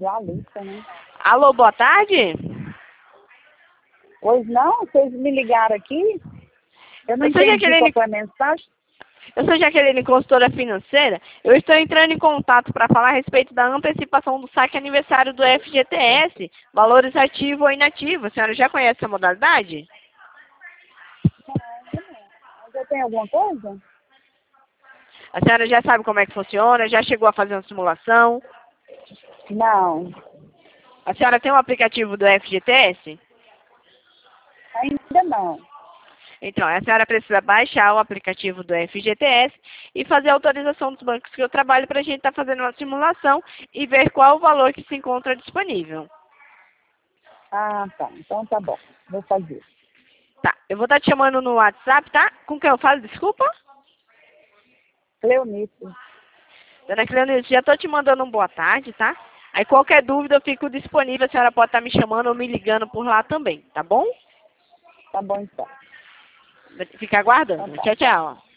Jalissa, né? Alô, boa tarde? Pois não? Vocês me ligaram aqui? Eu não Eu sou entendi Jaqueline, qual foi a mensagem. eu sou Jaqueline, consultora financeira. Eu estou entrando em contato para falar a respeito da antecipação do saque aniversário do FGTS, valores ativo ou inativo. A senhora já conhece essa modalidade? Já tem alguma coisa? A senhora já sabe como é que funciona? Já chegou a fazer uma simulação? Não, A senhora tem um aplicativo do FGTS? ainda não. Então, a senhora precisa baixar o aplicativo do FGTS e fazer a autorização dos bancos que eu trabalho para a gente estar fazendo uma simulação e ver qual o valor que se encontra disponível. Ah, tá. Então tá bom. Vou fazer. Tá, eu vou estar te chamando no WhatsApp, tá? Com quem eu falo, desculpa? Cleonice. Dona Cleonice, já estou te mandando um boa tarde, tá? Aí qualquer dúvida eu fico disponível, a senhora pode estar me chamando ou me ligando por lá também, tá bom? Tá bom então. Fica aguardando. Então tá. Tchau, tchau.